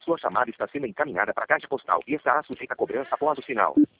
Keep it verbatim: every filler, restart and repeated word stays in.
Sua chamada está sendo encaminhada para a caixa postal e estará sujeita a cobrança após o sinal.